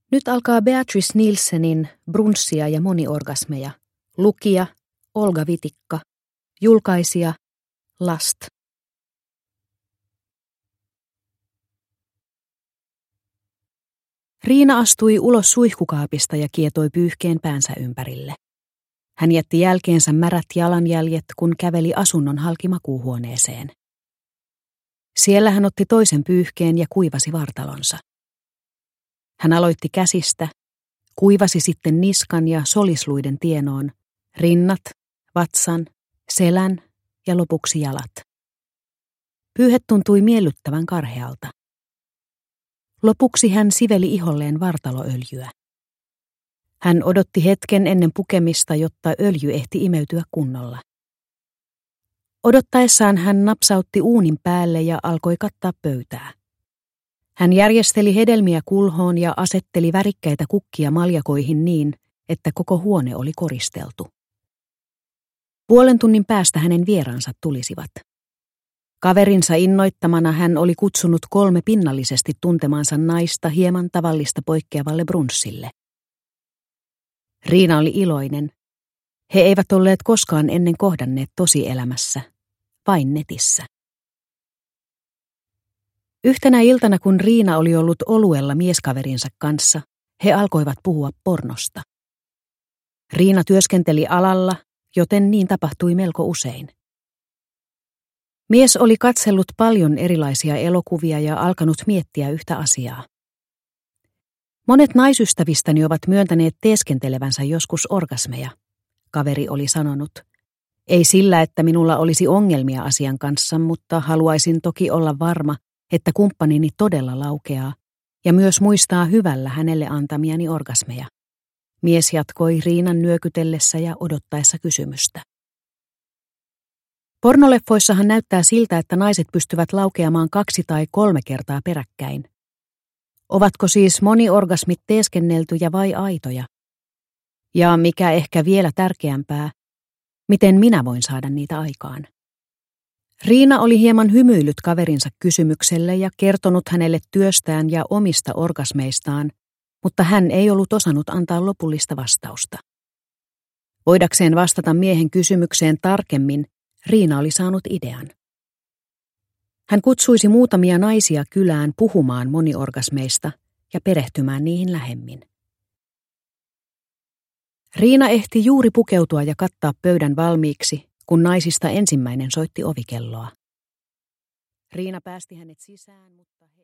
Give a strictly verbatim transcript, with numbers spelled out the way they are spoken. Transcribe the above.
Nyt alkaa Beatrice Nielsenin Brunssia ja moniorgasmeja. Lukija Olga Vitikka. Julkaisija Last. Riina astui ulos suihkukaapista ja kietoi pyyhkeen päänsä ympärille. Hän jätti jälkeensä märät jalanjäljet, kun käveli asunnon halki makuuhuoneeseen. Siellä hän otti toisen pyyhkeen ja kuivasi vartalonsa. Hän aloitti käsistä, kuivasi sitten niskan ja solisluiden tienoon, rinnat, vatsan, selän ja lopuksi jalat. Pyyhe tuntui miellyttävän karhealta. Lopuksi hän siveli iholleen vartaloöljyä. Hän odotti hetken ennen pukemista, jotta öljy ehti imeytyä kunnolla. Odottaessaan hän napsautti uunin päälle ja alkoi kattaa pöytää. Hän järjesteli hedelmiä kulhoon ja asetteli värikkäitä kukkia maljakoihin niin, että koko huone oli koristeltu. Puolen tunnin päästä hänen vieraansa tulisivat. Kaverinsa innoittamana hän oli kutsunut kolme pinnallisesti tuntemaansa naista hieman tavallista poikkeavalle brunssille. Riina oli iloinen. He eivät olleet koskaan ennen kohdanneet tosielämässä, vain netissä. Yhtenä iltana, kun Riina oli ollut oluella mieskaverinsa kanssa, he alkoivat puhua pornosta. Riina työskenteli alalla, joten niin tapahtui melko usein. Mies oli katsellut paljon erilaisia elokuvia ja alkanut miettiä yhtä asiaa. Monet naisystävistäni ovat myöntäneet teeskentelevänsä joskus orgasmeja, kaveri oli sanonut. Ei sillä, että minulla olisi ongelmia asian kanssa, mutta haluaisin toki olla varma, että kumppanini todella laukeaa ja myös muistaa hyvällä hänelle antamiani orgasmeja. Mies jatkoi Riinan nyökytellessä ja odottaessa kysymystä. Pornoleffoissahan näyttää siltä, että naiset pystyvät laukeamaan kaksi tai kolme kertaa peräkkäin. Ovatko siis moniorgasmit teeskenneltyjä vai aitoja? Ja mikä ehkä vielä tärkeämpää, miten minä voin saada niitä aikaan? Riina oli hieman hymyillyt kaverinsa kysymykselle ja kertonut hänelle työstään ja omista orgasmeistaan, mutta hän ei ollut osannut antaa lopullista vastausta. Voidakseen vastata miehen kysymykseen tarkemmin, Riina oli saanut idean. Hän kutsuisi muutamia naisia kylään puhumaan moniorgasmeista ja perehtymään niihin lähemmin. Riina ehti juuri pukeutua ja kattaa pöydän valmiiksi, kun naisista ensimmäinen soitti ovikelloa. Riina päästi hänet sisään, mutta